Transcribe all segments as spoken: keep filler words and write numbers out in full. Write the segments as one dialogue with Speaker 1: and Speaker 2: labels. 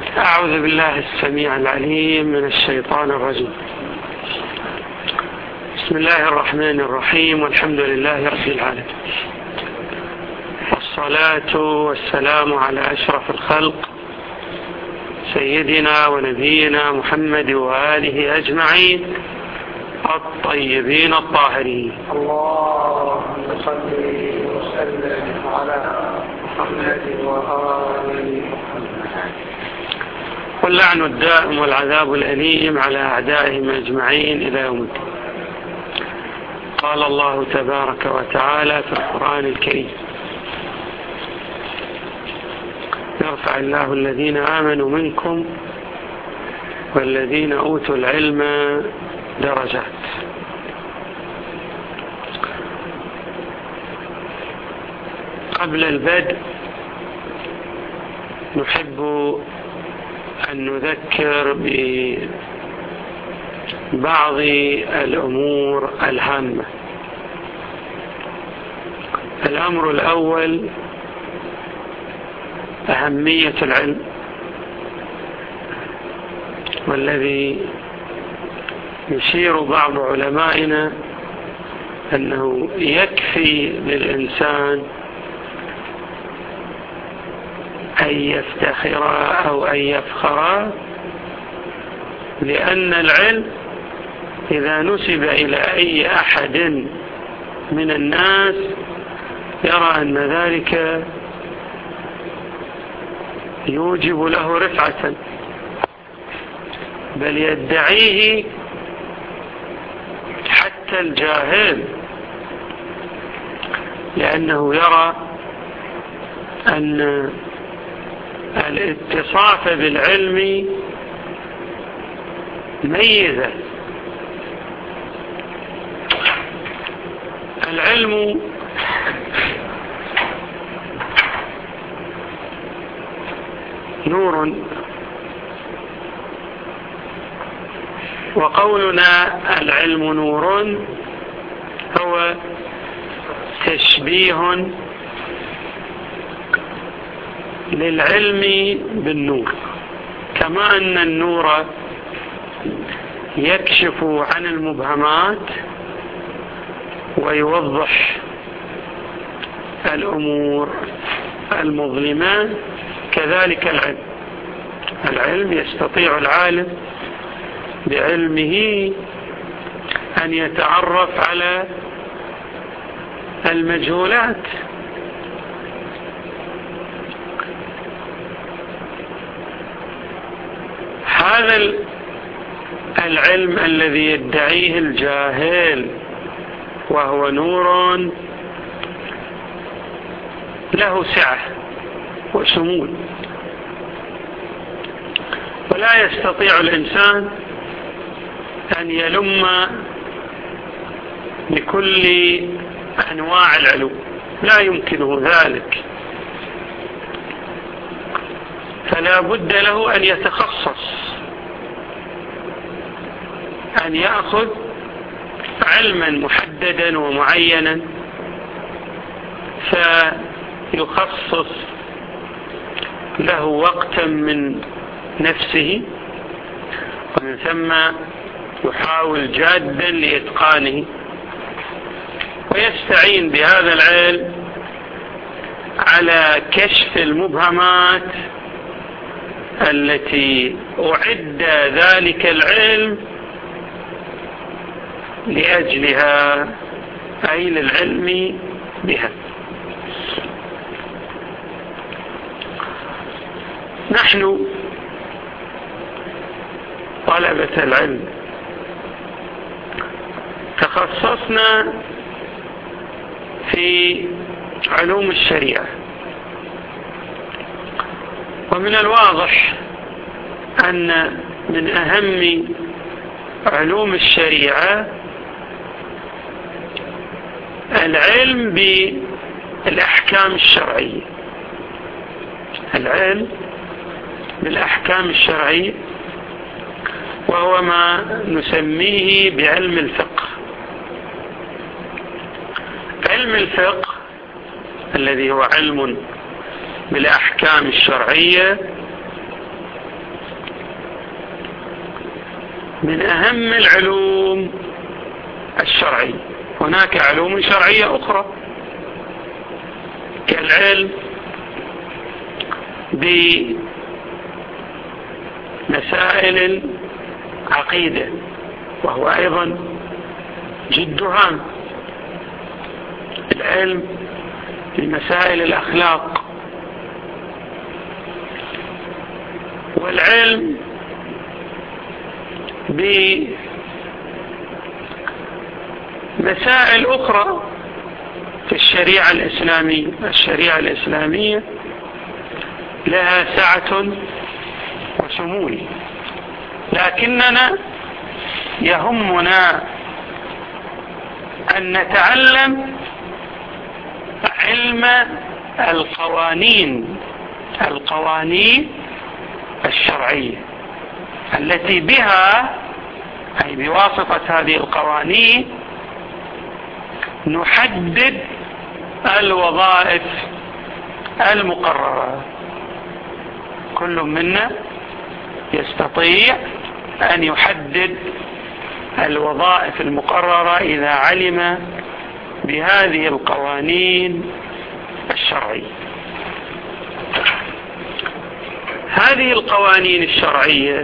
Speaker 1: أعوذ بالله السميع العليم من الشيطان الرجيم. بسم الله الرحمن الرحيم، والحمد لله رب العالمين، والصلاة والسلام على أشرف الخلق سيدنا ونبينا محمد وآله أجمعين الطيبين الطاهرين.
Speaker 2: اللهم صل وسلم على محمد وآل محمد.
Speaker 1: واللعن الدائم والعذاب الأليم على أعدائهم أجمعين إلى يوم الدين. قال الله تبارك وتعالى في القرآن الكريم: يرفع الله الذين آمنوا منكم والذين أوتوا العلم درجات. قبل البدء نحب أن نذكر ببعض الأمور الهامة. الأمر الأول أهمية العلم، والذي يشير بعض علمائنا أنه يكفي للإنسان أن يفتخر أو أن يفخر، لأن العلم إذا نسب إلى أي أحد من الناس يرى أن ذلك يوجب له رفعة، بل يدعيه حتى الجاهل، لأنه يرى أن الاتصاف بالعلم ميزة. العلم نور، وقولنا العلم نور هو تشبيه للعلم بالنور، كما أن النور يكشف عن المبهمات ويوضح الأمور المظلمة، كذلك العلم. العلم يستطيع العالم بعلمه أن يتعرف على المجهولات. هذا العلم الذي يدعيه الجاهل وهو نور له سعة وشمول، ولا يستطيع الإنسان أن يلم بكل أنواع العلوم، لا يمكنه ذلك، فلا بد له أن يتخصص، أن يأخذ علما محددا ومعينا فيخصص له وقتا من نفسه، ومن ثم يحاول جادا لإتقانه، ويستعين بهذا العلم على كشف المبهمات التي أعد ذلك العلم لأجلها، أي للعلم بها. نحن طلبة العلم تخصصنا في علوم الشريعة، ومن الواضح أن من أهم علوم الشريعة العلم بالأحكام الشرعية، العلم بالأحكام الشرعية، وهو ما نسميه بعلم الفقه. علم الفقه الذي هو علم بالأحكام الشرعية من أهم العلوم الشرعية. هناك علوم شرعية أخرى كالعلم بمسائل العقيدة، وهو أيضا جد هام. العلم بمسائل الأخلاق، والعلم بمسائل أخرى في الشريعة الإسلامية. الشريعة الإسلامية لها سعة وشمول، لكننا يهمنا أن نتعلم علم القوانين القوانين الشرعية التي بها، أي بواسطة هذه القوانين، نحدد الوظائف المقررة. كل منا يستطيع أن يحدد الوظائف المقررة إذا علم بهذه القوانين الشرعية. هذه القوانين الشرعية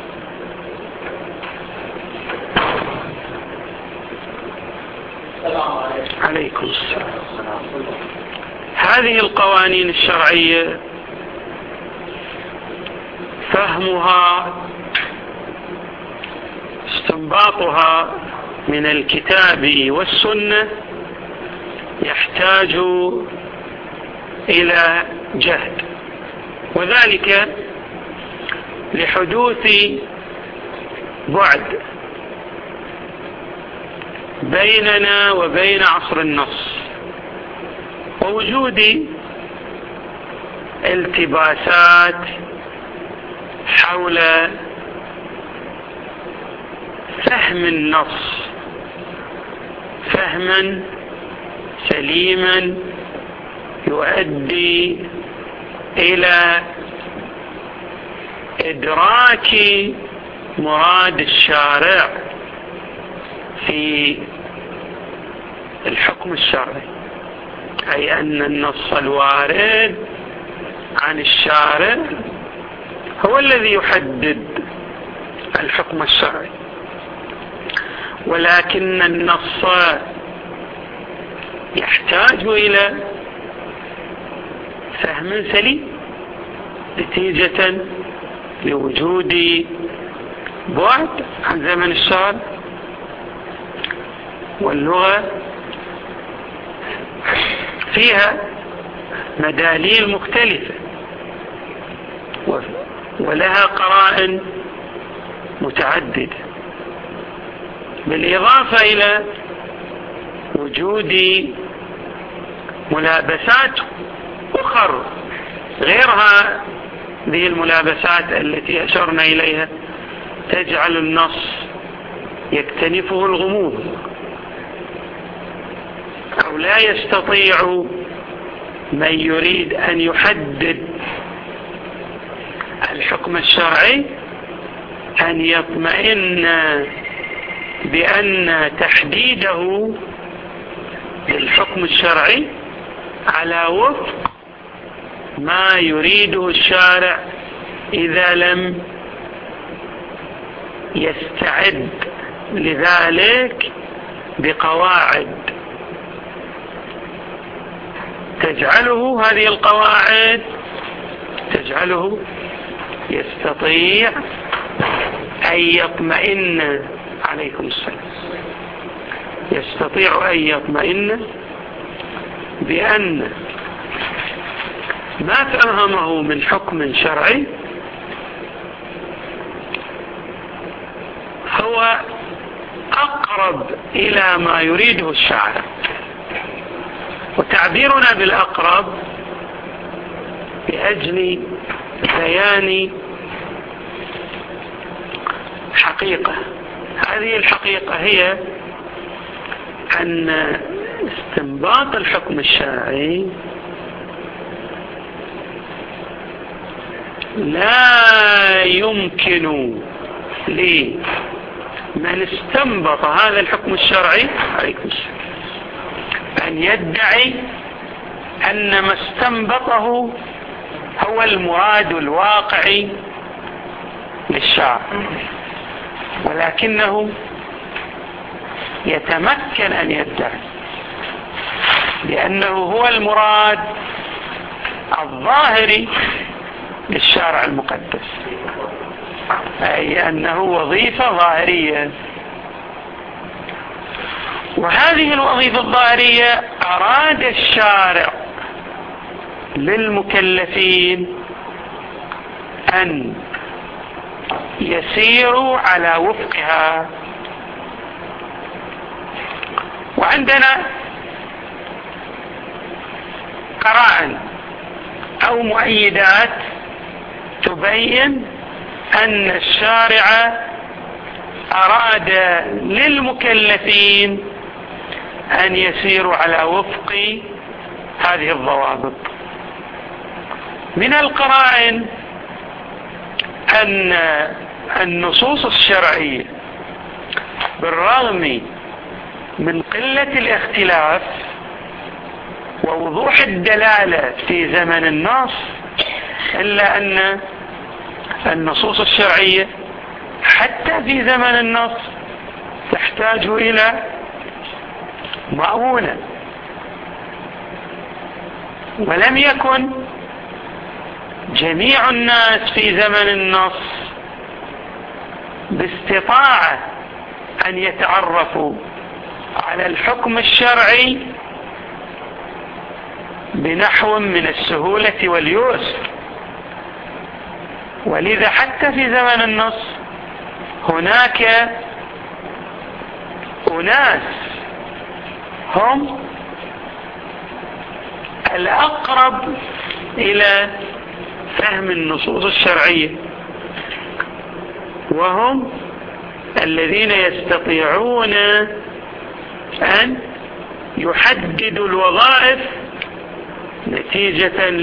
Speaker 1: عليكم السلام. هذه القوانين الشرعية فهمها، استنباطها من الكتاب والسنة يحتاج إلى جهد، وذلك لحدوث بعد بيننا وبين عصر النص، ووجود التباسات حول فهم النص فهما سليما يؤدي إلى إدراك مراد الشارع في الحكم الشرعي، أي أن النص الوارد عن الشارع هو الذي يحدد الحكم الشرعي، ولكن النص يحتاج إلى فهم سليم نتيجة لوجود بعد عن زمن الشارع، واللغة فيها مداليل مختلفة ولها قرائن متعددة، بالإضافة إلى وجود ملابسات أخرى غيرها ذي الملابسات التي أشرنا إليها تجعل النص يكتنفه الغموض أو لا يستطيع من يريد أن يحدد الحكم الشرعي أن يطمئن بأن تحديده للحكم الشرعي على وفق ما يريده الشارع إذا لم يستعد لذلك بقواعد تجعله هذه القواعد تجعله يستطيع أن يطمئن عليكم السلام يستطيع أن يطمئن بأن ما فهمه من حكم شرعي هو أقرب إلى ما يريده الشارع. وتعبيرنا بالأقرب بأجل بيان حقيقة، هذه الحقيقة هي أن استنباط الحكم الشرعي لا يمكن من استنبط هذا الحكم الشرعي عليكم السلام أن يدعي أن ما استنبطه هو المراد الواقعي للشرع، ولكنه يتمكن أن يدعي لأنه هو المراد الظاهري للشارع المقدس، أي أنه وظيفة ظاهرية، وهذه الوظيفة الظاهرية أراد الشارع للمكلفين أن يسيروا على وفقها. وعندنا قرائن أو مؤيدات تبين أن الشارع أراد للمكلفين أن يسيروا على وفق هذه الضوابط. من القرائن أن النصوص الشرعية بالرغم من قلة الاختلاف ووضوح الدلالة في زمن النص، إلا أن النصوص الشرعية حتى في زمن النص تحتاج إلى مؤونة، ولم يكن جميع الناس في زمن النص باستطاعة أن يتعرفوا على الحكم الشرعي بنحو من السهولة واليسر، ولذا حتى في زمن النص هناك أناس هم الأقرب إلى فهم النصوص الشرعية، وهم الذين يستطيعون أن يحددوا الوظائف نتيجة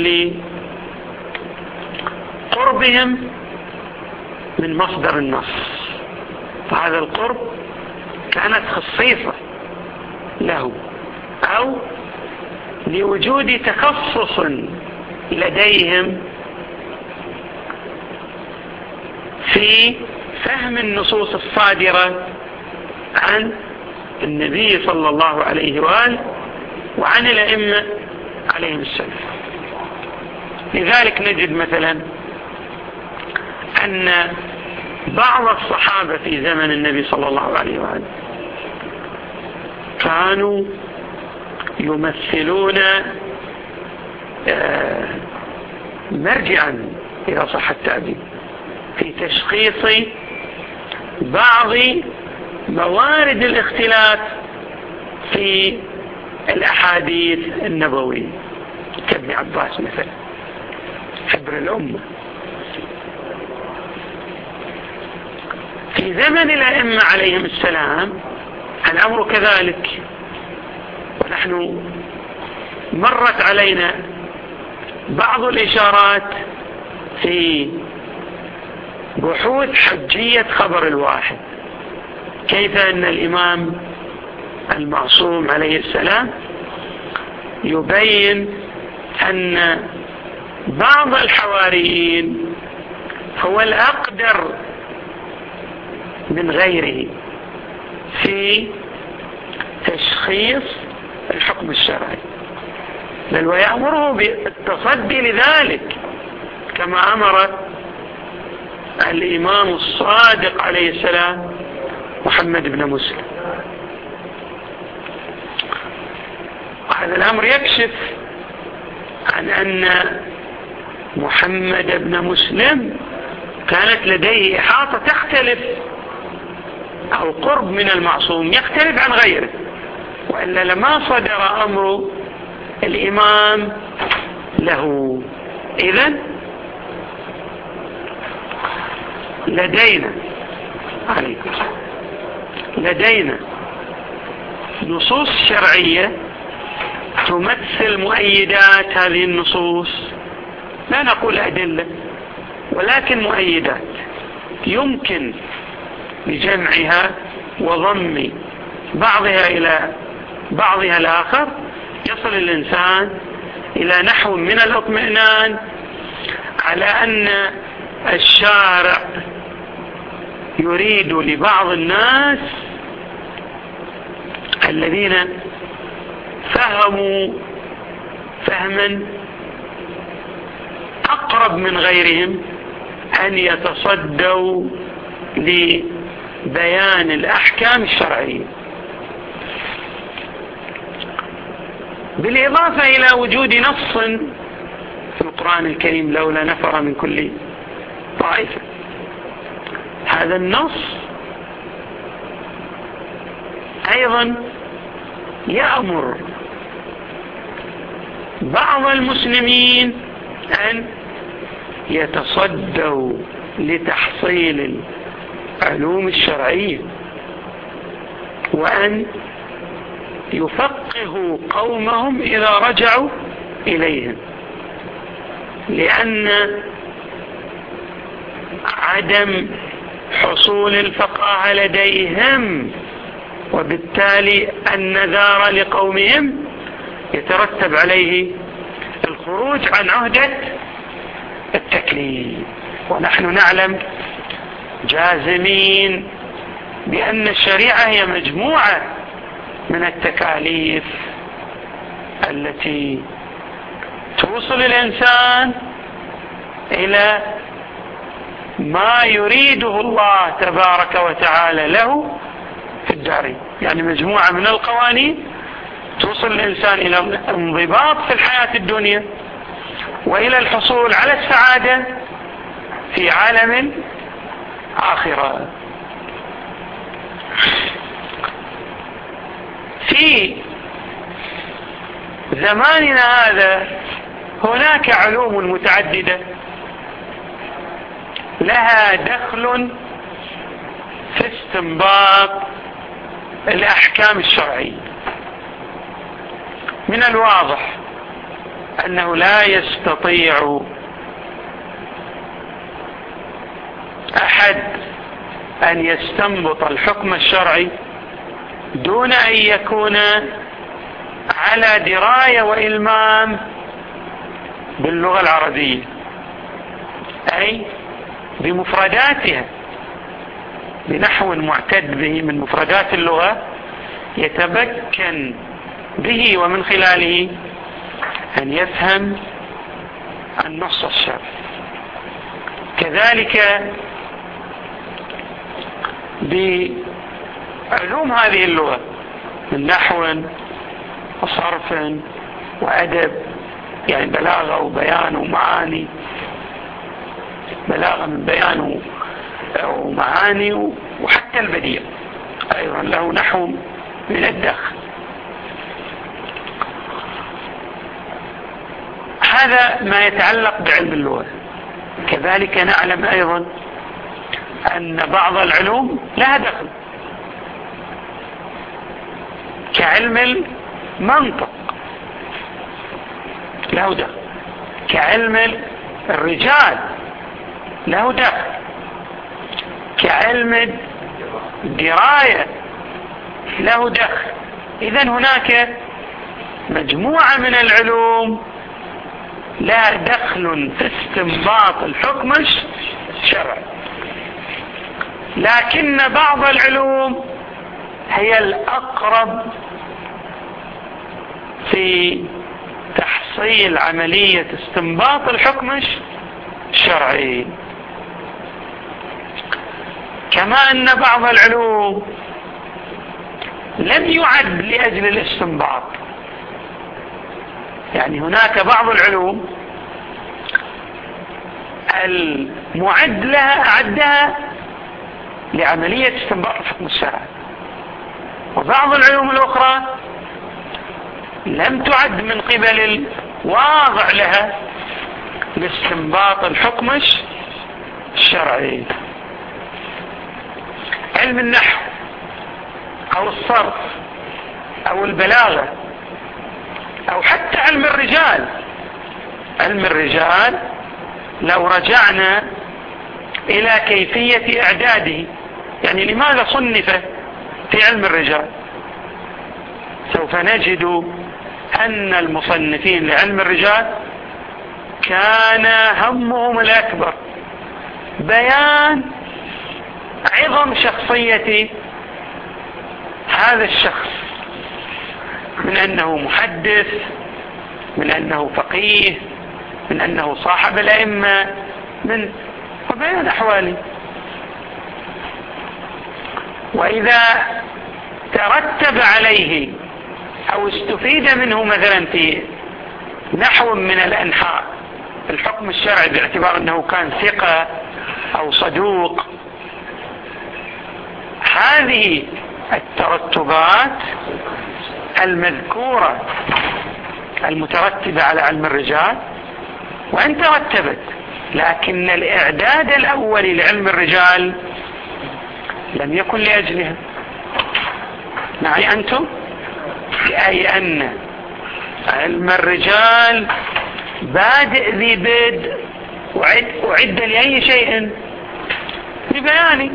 Speaker 1: لقربهم من مصدر النص، وهذا القرب كانت خصيصة له أو لوجود تخصص لديهم في فهم النصوص الصادرة عن النبي صلى الله عليه وآله وعن الأئمة عليهم السلام. لذلك نجد مثلا أن بعض الصحابة في زمن النبي صلى الله عليه وآله كانوا يمثلون مرجعا إذا صح التعبير في تشخيص بعض موارد الاختلاف في الأحاديث النبوية كابن عباس مثلا حبر الأمة. في زمن الأئمة عليهم السلام الأمر كذلك، ونحن مرت علينا بعض الإشارات في بحوث حجية خبر الواحد، كيف أن الإمام المعصوم عليه السلام يبين أن بعض الحواريين هو الأقدر من غيره في تشخيص الحكم الشرعي، بل ويأمره بالتصدي لذلك كما أمر الإمام الصادق عليه السلام محمد بن مسلم. وهذا الأمر يكشف عن أن محمد بن مسلم كانت لديه إحاطة تختلف أو قرب من المعصوم يختلف عن غيره، وإلا لما صدر أمر الإمام له. إذن لدينا عليكم لدينا نصوص شرعية تمثل مؤيدات هذه النصوص، لا نقول أدلة ولكن مؤيدات يمكن لجمعها وضم بعضها إلى بعضها الآخر يصل الإنسان إلى نحو من الاطمئنان على أن الشارع يريد لبعض الناس الذين فهموا فهما أقرب من غيرهم أن يتصدوا لبيان الأحكام الشرعية، بالإضافة إلى وجود نص في القرآن الكريم لولا نفر من كل طائفة. هذا النص أيضا يأمر بعض المسلمين أن يتصدوا لتحصيل العلوم الشرعية وأن يفقهوا قومهم إذا رجعوا إليهم، لأن عدم حصول الفقاهة لديهم وبالتالي النذار لقومهم يترتب عليه الخروج عن عهدة التكليف. ونحن نعلم جازمين بأن الشريعة هي مجموعة من التكاليف التي توصل الإنسان إلى ما يريده الله تبارك وتعالى له في الدارين، يعني مجموعة من القوانين توصل الإنسان إلى الانضباط في الحياة الدنيا وإلى الحصول على السعادة في عالم آخرة. في زماننا هذا هناك علوم متعددة لها دخل في استنباط الأحكام الشرعية. من الواضح أنه لا يستطيع أحد أن يستنبط الحكم الشرعي دون أن يكون على دراية وإلمام باللغة العربية، أي بمفرداتها، بنحو معتد به من مفردات اللغة يتمكن به ومن خلاله أن يفهم النص الشرعي. كذلك بعلوم هذه اللغة من نحو وصرف وأدب، يعني بلاغة وبيان ومعاني، بلاغة من بيان ومعاني، وحتى البديع أيضا له نحو من الدخل. هذا ما يتعلق بعلم اللغة. كذلك نعلم أيضا أن بعض العلوم لها دخل كعلم المنطق له دخل، كعلم الرجال له دخل، كعلم الدراية له دخل. إذن هناك مجموعة من العلوم لا دخل في استنباط الحكم الشرعي، لكن بعض العلوم هي الأقرب في تحصيل عملية استنباط الحكم الشرعي، كما أن بعض العلوم لم يعد لأجل الاستنباط. يعني هناك بعض العلوم المعد لها أعدها لعملية استنباط الحكم الشرعي، وبعض العلوم الأخرى لم تعد من قبل الواضع لها لاستنباط الحكم الشرعي. علم النحو أو الصرف أو البلاغة أو حتى علم الرجال. علم الرجال لو رجعنا إلى كيفية إعداده يعني لماذا صنف في علم الرجال؟ سوف نجد أن المصنفين لعلم الرجال كان همهم الأكبر بيان عظم شخصية هذا الشخص، من أنه محدث، من أنه فقيه، من أنه صاحب الأئمة، من وبيان أحواله. وإذا ترتب عليه أو استفيد منه مثلا في نحو من الأنحاء الحكم الشرعي باعتبار أنه كان ثقة أو صدوق، هذه الترتبات المذكورة المترتبة على علم الرجال وإن ترتبت، لكن الإعداد الأول لعلم الرجال لم يكن لأجلها. معي أنتم؟ أي أن علم الرجال بادئ ذي بدء وعد لأي شيء لبيان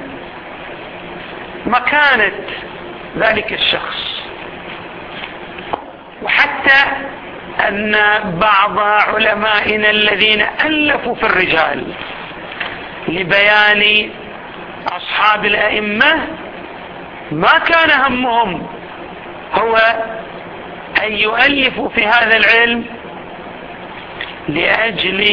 Speaker 1: مكانة ذلك الشخص، وحتى أن بعض علمائنا الذين ألفوا في الرجال لبيان أصحاب الأئمة ما كان همهم هو أن يؤلفوا في هذا العلم لأجل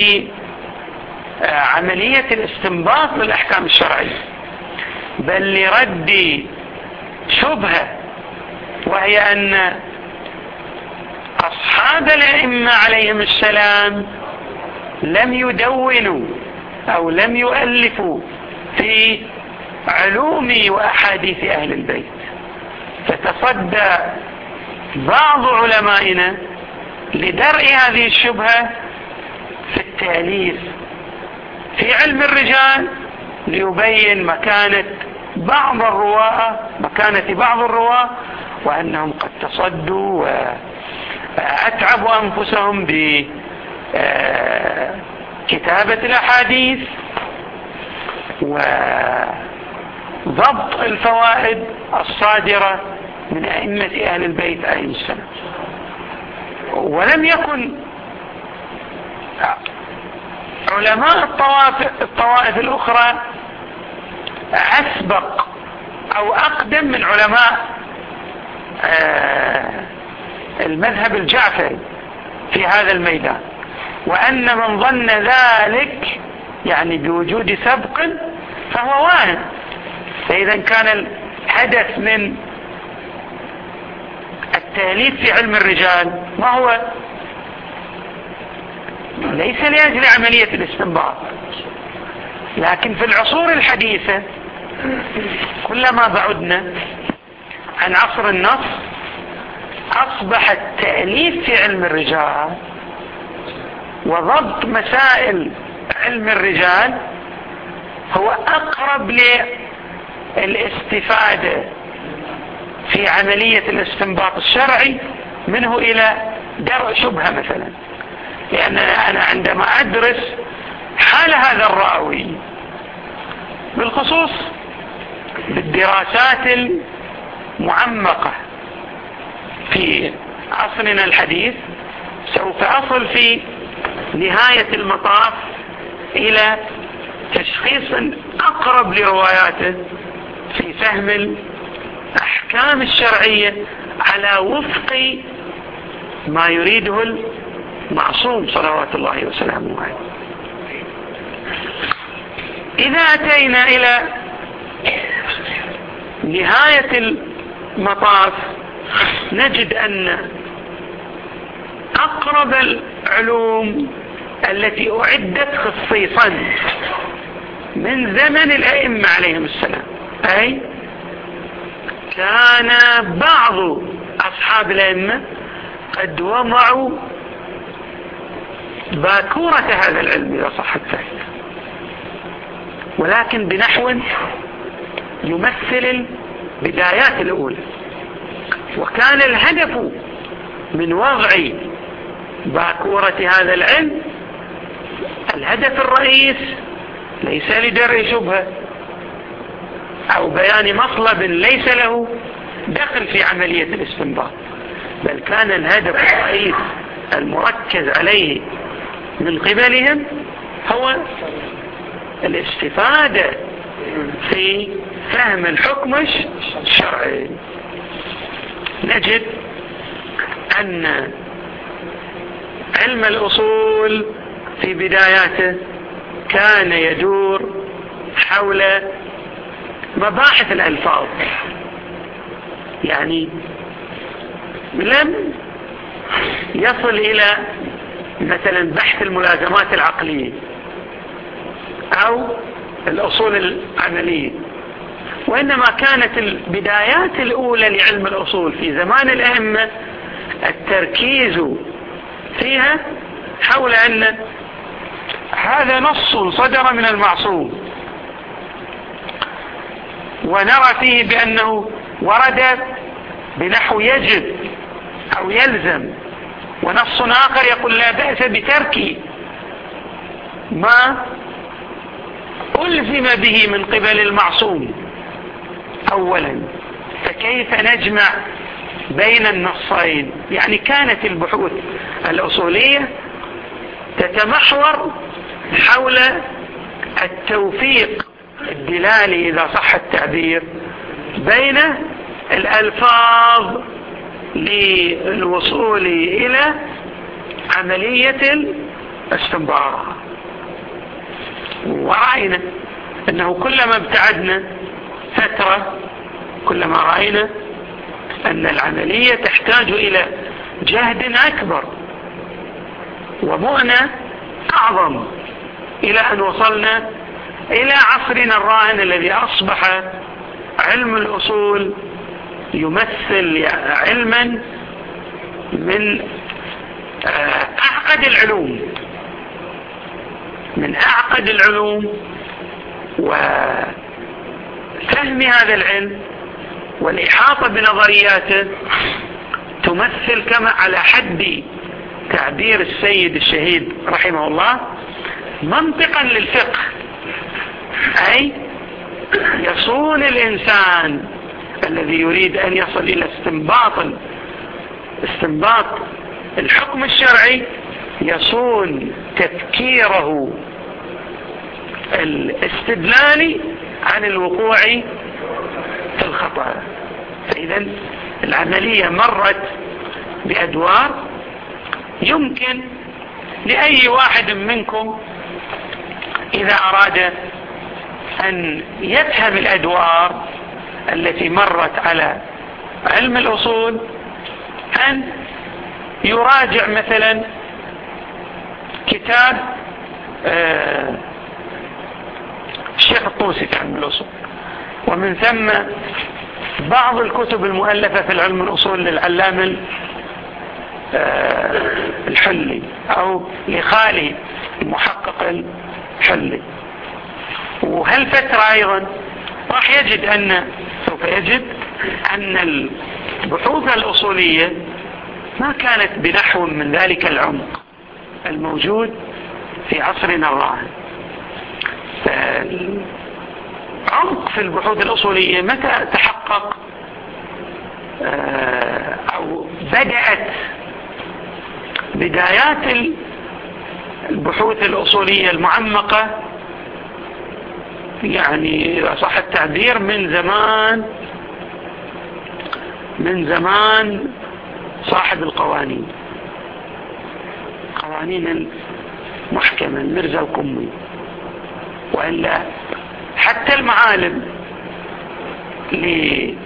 Speaker 1: عملية الاستنباط للأحكام الشرعية، بل لرد شبهة، وهي أن أصحاب الأئمة عليهم السلام لم يدونوا أو لم يؤلفوا في علوم وأحاديث أهل البيت. فتصدى بعض علمائنا لدرء هذه الشبهة في التأليف في علم الرجال ليبين مكانة بعض الرواة مكانة بعض الرواة وأنهم قد تصدوا وأتعبوا أنفسهم بكتابة الأحاديث وضبط الفوائد الصادرة من أئمة أهل البيت عليهم السلام. ولم يكن علماء الطوائف, الطوائف الأخرى أسبق أو أقدم من علماء المذهب الجعفري في هذا الميدان، وأن من ظن ذلك يعني بوجود سبق فهو واهم. فإذا كان الهدف من التأليف في علم الرجال ما هو؟ ليس لأجل عملية الاستنباط، لكن في العصور الحديثة كلما بعدنا عن عصر النص أصبح التأليف في علم الرجال وضبط مسائل علم الرجال هو أقرب للاستفادة في عملية الاستنباط الشرعي منه إلى درء شبهة مثلا. لأن أنا عندما أدرس حال هذا الراوي بالخصوص بالدراسات المعمقة في عصرنا الحديث سوف أصل في نهاية المطاف إلى تشخيص أقرب لرواياته في فهم الأحكام الشرعية على وفق ما يريده المعصوم صلوات الله وسلامه عليه. إذا أتينا إلى نهاية المطاف نجد أن أقرب العلوم التي أعدت خصيصا من زمن الأئمة عليهم السلام، أي كان بعض أصحاب الأئمة قد وضعوا باكورة هذا العلم إذا صح التعبير، ولكن بنحو يمثل البدايات الأولى. وكان الهدف من وضع باكورة هذا العلم الهدف الرئيس ليس لدرء شبهة أو بيان مطلب ليس له دخل في عملية الاستنباط، بل كان الهدف الرئيس المركز عليه من قبلهم هو الاستفادة في فهم الحكم الشرعي. نجد أن علم الأصول في بداياته كان يدور حول مباحث الألفاظ، يعني لم يصل إلى مثلا بحث الملازمات العقلية أو الأصول العملية، وإنما كانت البدايات الأولى لعلم الأصول في زمان الأئمة التركيز فيها حول أن هذا نص صدر من المعصوم، ونرى فيه بأنه ورد بنحو يجب أو يلزم، ونص آخر يقول لا بأس بترك ما ألزم به من قبل المعصوم أولا. فكيف نجمع بين النصين؟ يعني كانت البحوث الأصولية تتمحور حول التوفيق الدلالي إذا صح التعبير بين الألفاظ للوصول إلى عملية الاستنباط. ورأينا أنه كلما ابتعدنا فترة كلما رأينا أن العملية تحتاج إلى جهد أكبر ومؤنة أعظم، إلى أن وصلنا إلى عصرنا الراهن الذي أصبح علم الأصول يمثل علما من أعقد العلوم من أعقد العلوم وفهم هذا العلم والإحاطة بنظرياته تمثل كما على حد تعبير السيد الشهيد رحمه الله منطقا للفقه، أي يصون الإنسان الذي يريد أن يصل إلى استنباط استنباط الحكم الشرعي يصون تفكيره الاستدلالي عن الوقوع في الخطأ. فإذا العملية مرت بأدوار يمكن لأي واحد منكم إذا أراد أن يفهم الأدوار التي مرت على علم الأصول أن يراجع مثلا كتاب آه الشيخ الطوسي في علم الأصول، ومن ثم بعض الكتب المؤلفة في العلم الأصول للعلامة آه الحلي أو لخالي المحقق الحلي. وهالفترة أيضا راح يجد أن سوف يجد أن البحوث الأصولية ما كانت بنحو من ذلك العمق الموجود في عصرنا الراهن. العمق في البحوث الأصولية متى تحقق أو بدأت بدايات البحوث الأصولية المعمقة، يعني إذا صح التعبير من زمان من زمان صاحب القوانين قوانين المحكمة المرزا القمي، وإلا حتى المعالم لابن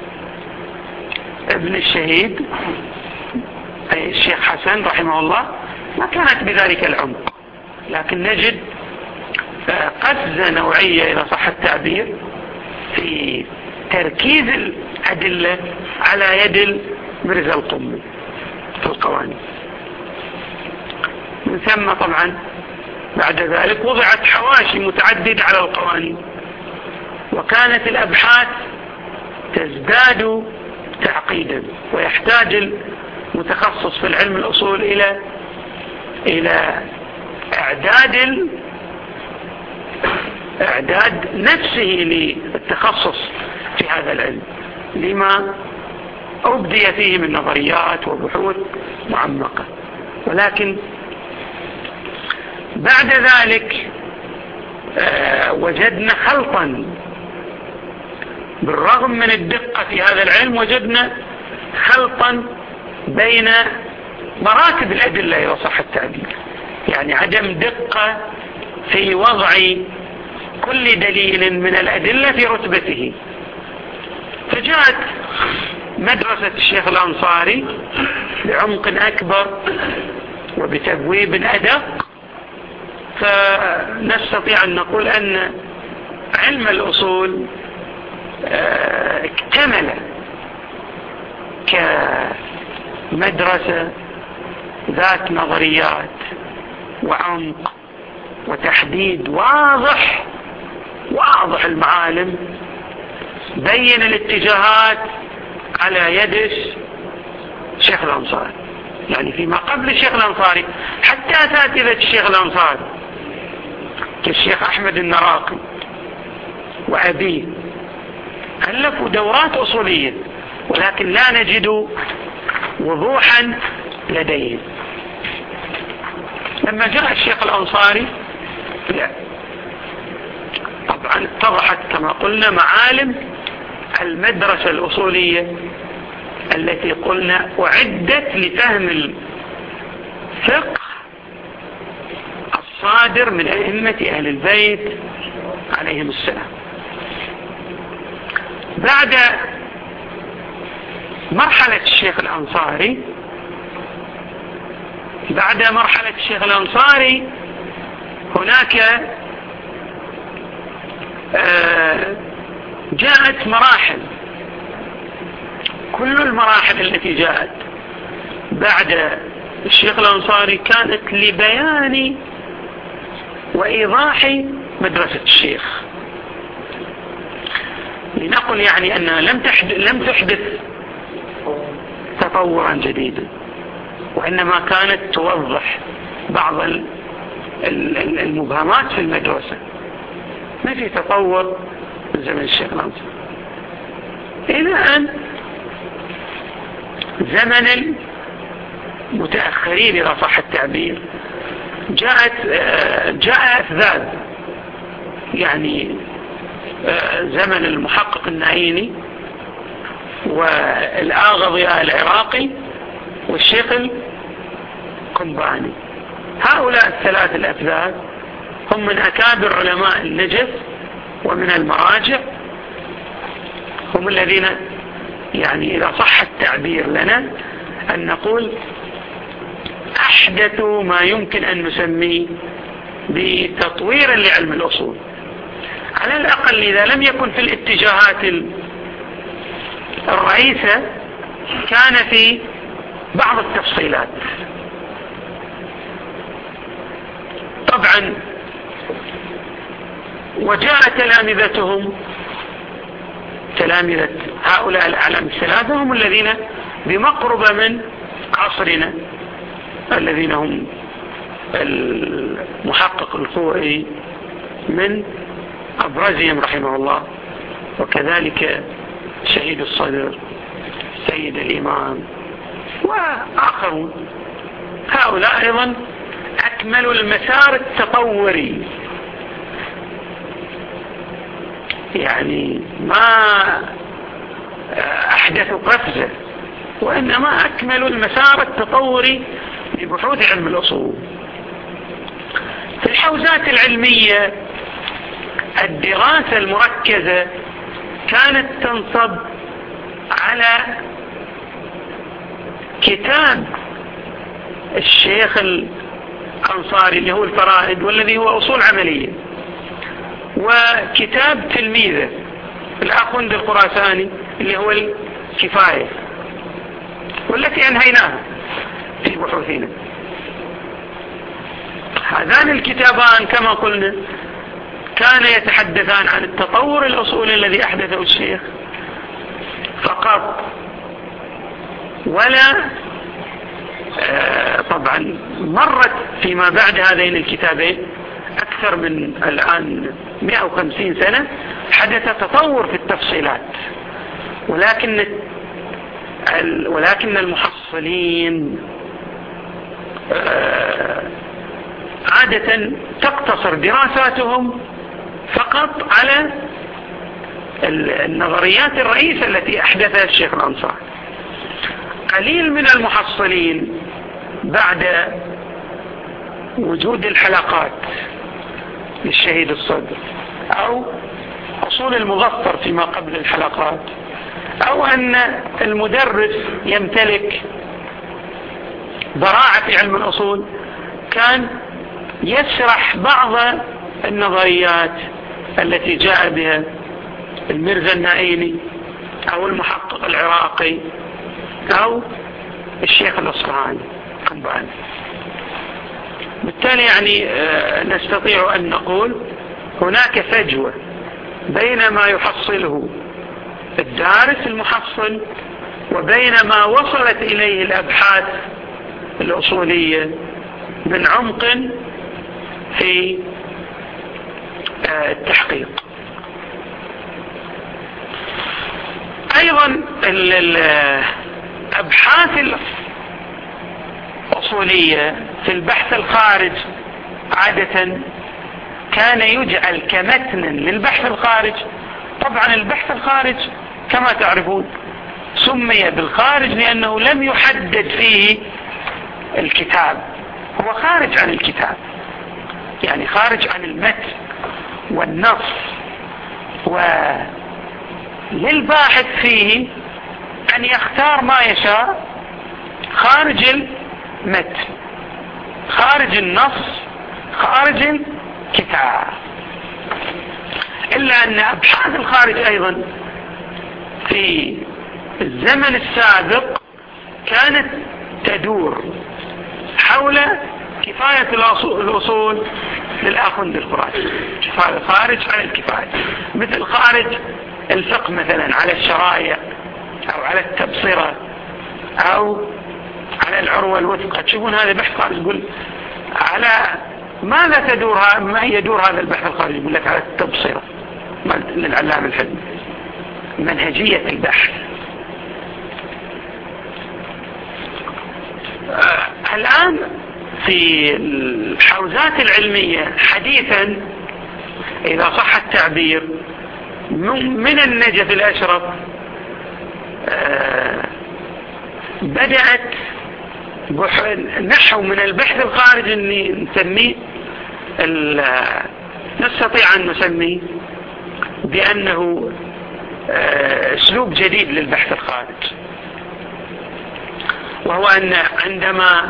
Speaker 1: الشهيد أي الشيخ حسن رحمه الله ما كانت بذلك العمق، لكن نجد قفزة نوعية إذا صح التعبير في تركيز الأدلة على يد مرزا القمي في القوانين. من ثم طبعا بعد ذلك وضعت حواشي متعددة على القوانين، وكانت الأبحاث تزداد تعقيدا، ويحتاج المتخصص في العلم الأصول إلى إلى إعداد إعداد نفسه للتخصص في هذا العلم لما أبدي فيه من نظريات وبحوث معمقة. ولكن بعد ذلك وجدنا خلطا، بالرغم من الدقة في هذا العلم وجدنا خلطا بين مراتب الأدلة إذا صح التعبير، يعني عدم دقة في وضع كل دليل من الأدلة في رتبته. فجاءت مدرسة الشيخ الأنصاري بعمق أكبر وبتبويب أدق، فنستطيع أن نقول أن علم الأصول اكتمل كمدرسة ذات نظريات وعمق وتحديد واضح واضح المعالم، بين الاتجاهات على يد الشيخ الأنصاري. يعني فيما قبل الشيخ الأنصاري حتى أساتذة الشيخ الأنصاري كالشيخ أحمد النراقي وأبيه ألفوا دورات أصولية، ولكن لا نجد وضوحا لديهم. لما جاء الشيخ الأنصاري لا، طبعا اتضحت كما قلنا معالم المدرسة الأصولية التي قلنا أعدت لفهم الفقه الصادر من أئمة أهل البيت عليهم السلام. بعد مرحلة الشيخ الأنصاري بعد مرحلة الشيخ الأنصاري هناك جاءت مراحل، كل المراحل التي جاءت بعد الشيخ الأنصاري كانت لبيان وإيضاح مدرسة الشيخ، لنقل يعني أنها لم تحدث, لم تحدث تطورا جديدا، وإنما كانت توضح بعض المبهمات في المدرسة. ما في تطور من زمن الشيخ الأنصاري إلى أن زمن المتأخرين إذا صح التعبير جاءت جاء أفذاذ، يعني زمن المحقق النعيني والآغضي العراقي والشيخ القنباني. هؤلاء الثلاث الأفذاذ هم من أكابر علماء النجف ومن المراجع، هم الذين يعني إذا صح التعبير لنا أن نقول أحدثوا ما يمكن أن نسميه بتطوير لعلم الأصول، على الأقل إذا لم يكن في الاتجاهات الرئيسة كان في بعض التفصيلات. طبعا وجاء تلامذتهم تلامذة هؤلاء الأعلام الثلاثة هم الذين بمقربة من عصرنا، الذين هم المحقق الخوئي من أبرزهم رحمه الله، وكذلك شهيد الصدر سيد الإمام وآخرون. هؤلاء أيضا أكملوا المسار التطوري، يعني ما أحدثوا قفزة، وإنما أكملوا المسار التطوري لبحوث علم الأصول. في الحوزات العلمية الدراسة المركزة كانت تنصب على كتاب الشيخ الأنصاري اللي هو الفرائد والذي هو أصول عملية، وكتاب تلميذه الأخوندي الخراساني اللي هو الكفاية، والتي أنهيناها في بحوثنا. هذان الكتابان كما قلنا كان يتحدثان عن التطور الأصولي الذي أحدثه الشيخ فقط، ولا آه طبعا مرت فيما بعد هذين الكتابين أكثر من الآن مئة وخمسين سنة حدث تطور في التفصيلات. ولكن ولكن المحصلين عادة تقتصر دراساتهم فقط على النظريات الرئيسة التي أحدثها الشيخ الأنصاري. قليل من المحصلين بعد وجود الحلقات للشهيد الصدر أو حصول المظفر فيما قبل الحلقات، أو أن المدرس يمتلك براعة في علم الأصول، كان يشرح بعض النظريات التي جاء بها الميرزا النائيني أو المحقق العراقي أو الشيخ الأصفهاني قنبان. بالتالي يعني نستطيع أن نقول هناك فجوة بين ما يحصله الدارس المحصل وبين ما وصلت إليه الأبحاث الأصولية من عمق في التحقيق. أيضا الأبحاث الأصولية في البحث الخارج عادة كان يجعل كمتن للبحث الخارج. طبعا البحث الخارج كما تعرفون سمي بالخارج لأنه لم يحدد فيه الكتاب، هو خارج عن الكتاب، يعني خارج عن المتن والنص، وللباحث فيه أن يختار ما يشاء خارج المتن، خارج النص، خارج الكتاب. إلا أن أبحاث الخارج أيضا في الزمن السابق كانت تدور حول كفاية الأصول للآخوند الخراسي، كفاية خارج على الكفاية، مثل خارج الفقه مثلا على الشرائع أو على التبصرة أو على العروة الوثقة. تشوفون هذا بحث خارج، يقول على ماذا تدور، ما يدور هذا البحث الخارجي؟ يقول لك على التبصرة للعلامة الحلمي، منهجية البحث. آه الآن في الحوزات العلمية حديثا إذا صح التعبير من النجف الأشرف آه بدأت نحو من البحث الخارجي اللي نسميه نستطيع أن نسميه بأنه أسلوب جديد للبحث الخارجي، وهو أن عندما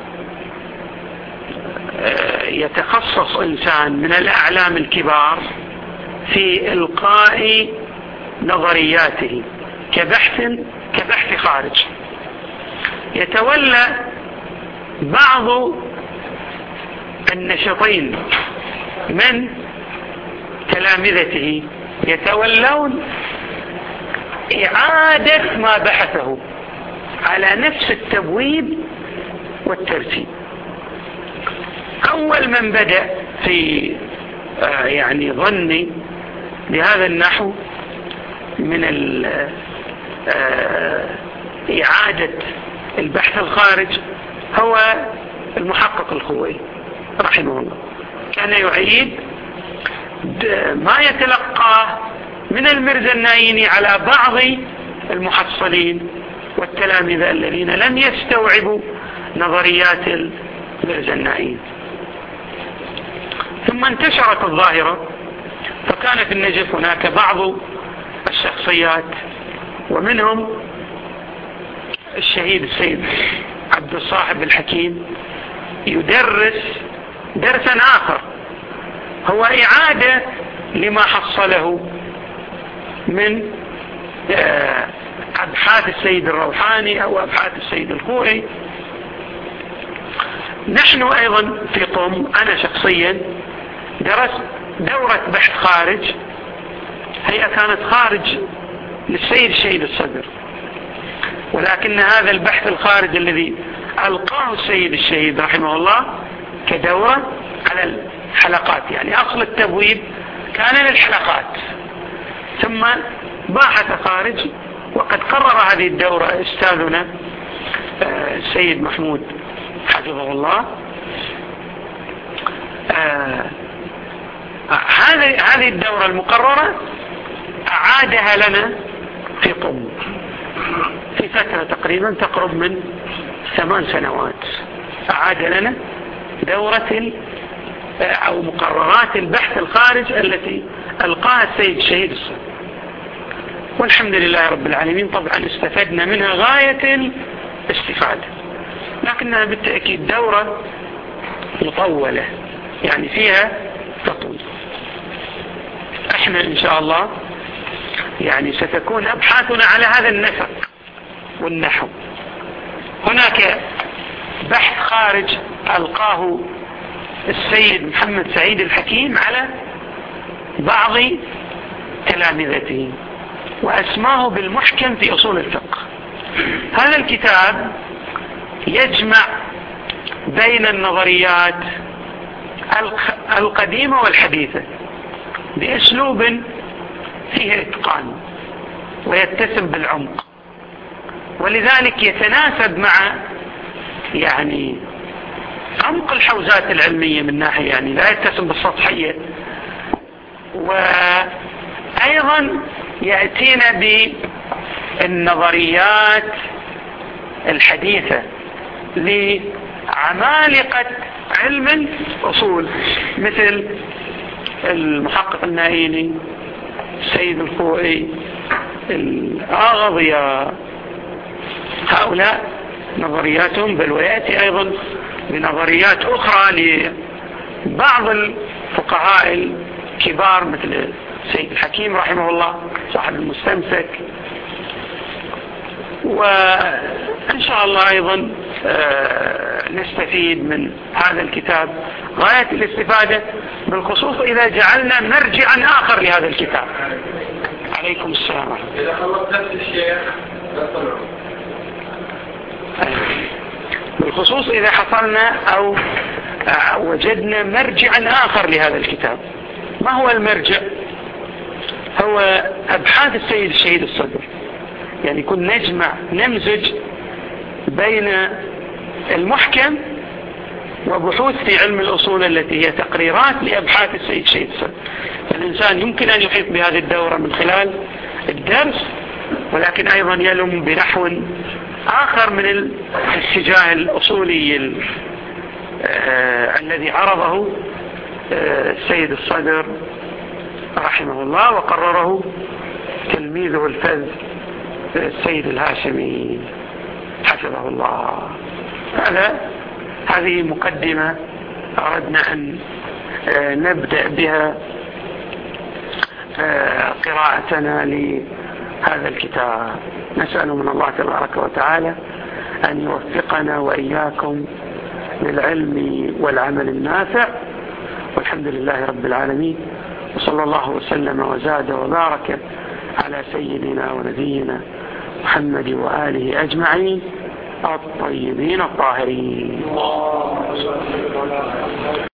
Speaker 1: يتخصص إنسان من الأعلام الكبار في إلقاء نظرياته كبحث كبحث خارجي، يتولى بعض النشطين من تلامذته يتولون إعادة ما بحثه على نفس التبويب والترتيب. أول من بدأ في آه يعني ظني بهذا النحو من آه إعادة البحث الخارج هو المحقق الخوئي رحمه الله. كان يعيد ما يتلقاه من الميرزا النائيني على بعض المحصلين والتلامذة الذين لم يستوعبوا نظريات الميرزا النائيني. ثم انتشرت الظاهرة، فكان في النجف هناك بعض الشخصيات، ومنهم الشهيد السيد عبد الصاحب الحكيم يدرس درسا آخر هو إعادة لما حصله من أبحاث السيد الروحاني أو أبحاث السيد الخوئي. نحن أيضا في طم أنا شخصيا درست دورة بحث خارج، هي كانت خارج للسيد الشهيد الصدر، ولكن هذا البحث الخارج الذي ألقاه السيد الشهيد رحمه الله كدورة على الحلقات، يعني أصل التبويب كان للحلقات، ثم باحث خارج وقد قرر هذه الدورة أستاذنا السيد محمود حفظه الله. هذه هذه الدورة المقررة أعادها لنا في قم في فترة تقريبا تقرب من ثمان سنوات، أعاد لنا دورة أو مقررات البحث الخارج التي ألقاها السيد الشهيد الصدر، والحمد لله رب العالمين. طبعا استفدنا منها غاية الاستفادة، لكنها بالتأكيد دورة مطولة، يعني فيها تطويل. احنا ان شاء الله يعني ستكون ابحاثنا على هذا النسق والنحو. هناك بحث خارج ألقاه السيد محمد سعيد الحكيم على بعض تلامذته وأسماه بالمحكم في أصول الفقه. هذا الكتاب يجمع بين النظريات القديمة والحديثة بأسلوب فيه إتقان ويتسم بالعمق، ولذلك يتناسب مع يعني عمق الحوزات العلمية من ناحية، يعني لا يتسم بالسطحية، وأيضا يأتينا بالنظريات الحديثة لعمالقة علم الأصول مثل المحقق النائيني، السيد الخوئي، الآغضياء، هؤلاء نظرياتهم، بل ويأتي أيضا بنظريات أخرى لبعض الفقهاء الكبار مثل السيد الحكيم رحمه الله صاحب المستمسك. وإن شاء الله أيضا نستفيد من هذا الكتاب غاية الاستفادة، بالخصوص إذا جعلنا مرجعا آخر لهذا الكتاب. عليكم السلام.
Speaker 2: إذا خلصت نفس الشيء
Speaker 1: بالخصوص إذا حصلنا أو وجدنا مرجعا آخر لهذا الكتاب. ما هو المرجع؟ هو أبحاث السيد الشهيد الصدر، يعني كنا نجمع نمزج بين المحكم وبحوث في علم الأصول التي هي تقريرات لأبحاث السيد الشهيد الصدر. الإنسان يمكن أن يحيط بهذه الدورة من خلال الدرس، ولكن أيضا يلم بنحو آخر من الاتجاه الأصولي آه الذي عرضه آه السيد الصدر رحمه الله، وقرره تلميذه الفذ السيد الهاشمي حفظه الله. هذا هذه مقدمة أردنا أن آه نبدأ بها آه قراءتنا لهذا الكتاب. نسأل من الله تبارك وتعالى أن يوفقنا وإياكم للعلم والعمل النافع، والحمد لله رب العالمين، وصلى الله وسلم وزاد وبارك على سيدنا ونبينا محمد وآله أجمعين الطيبين الطاهرين.